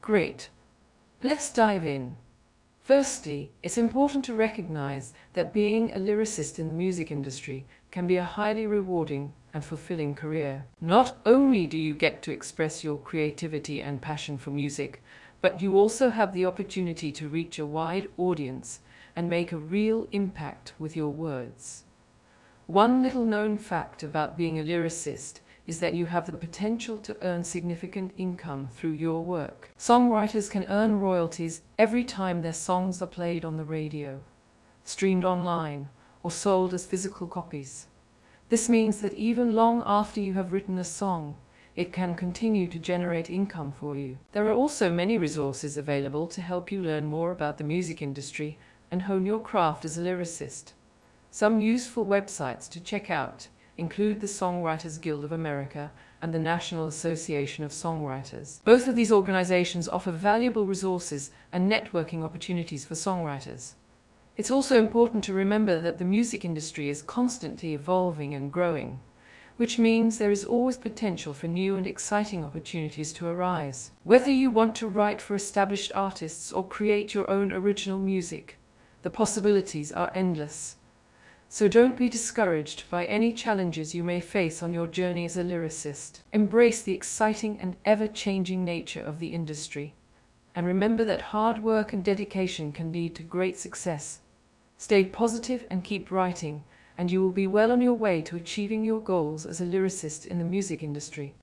Great. Let's dive in. Firstly, it's important to recognize that being a lyricist in the music industry can be a highly rewarding and fulfilling career. Not only do you get to express your creativity and passion for music, but you also have the opportunity to reach a wide audience and make a real impact with your words. One little known fact about being a lyricist is that you have the potential to earn significant income through your work. Songwriters can earn royalties every time their songs are played on the radio, streamed online, or sold as physical copies. This means that even long after you have written a song, it can continue to generate income for you. There are also many resources available to help you learn more about the music industry and hone your craft as a lyricist. Some useful websites to check out include the Songwriters Guild of America and the National Association of Songwriters. Both of these organizations offer valuable resources and networking opportunities for songwriters. It's also important to remember that the music industry is constantly evolving and growing, which means there is always potential for new and exciting opportunities to arise. Whether you want to write for established artists or create your own original music, the possibilities are endless. So don't be discouraged by any challenges you may face on your journey as a lyricist. Embrace the exciting and ever-changing nature of the industry. And remember that hard work and dedication can lead to great success. Stay positive and keep writing, and you will be well on your way to achieving your goals as a lyricist in the music industry.